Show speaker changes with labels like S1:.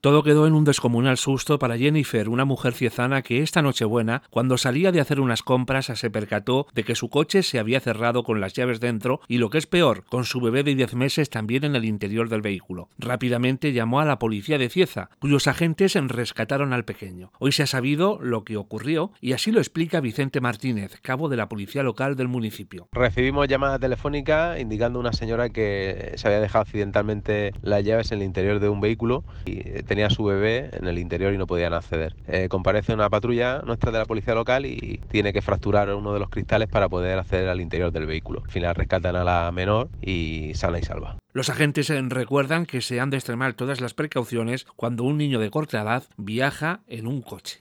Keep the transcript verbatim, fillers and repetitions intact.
S1: Todo quedó en un descomunal susto para Jennifer, una mujer ciezana que esta Nochebuena, cuando salía de hacer unas compras, se percató de que su coche se había cerrado con las llaves dentro y, lo que es peor, con su bebé de diez meses también en el interior del vehículo. Rápidamente llamó a la policía de Cieza, cuyos agentes rescataron al pequeño. Hoy se ha sabido lo que ocurrió y así lo explica Vicente Martínez, cabo de la policía local del municipio.
S2: Recibimos llamadas telefónicas indicando a una señora que se había dejado accidentalmente las llaves en el interior de un vehículo y tenía a su bebé en el interior y no podían acceder. Eh, comparece una patrulla nuestra de la policía local y tiene que fracturar uno de los cristales para poder acceder al interior del vehículo. Al final rescatan a la menor y sana y salva.
S1: Los agentes recuerdan que se han de extremar todas las precauciones cuando un niño de corta edad viaja en un coche.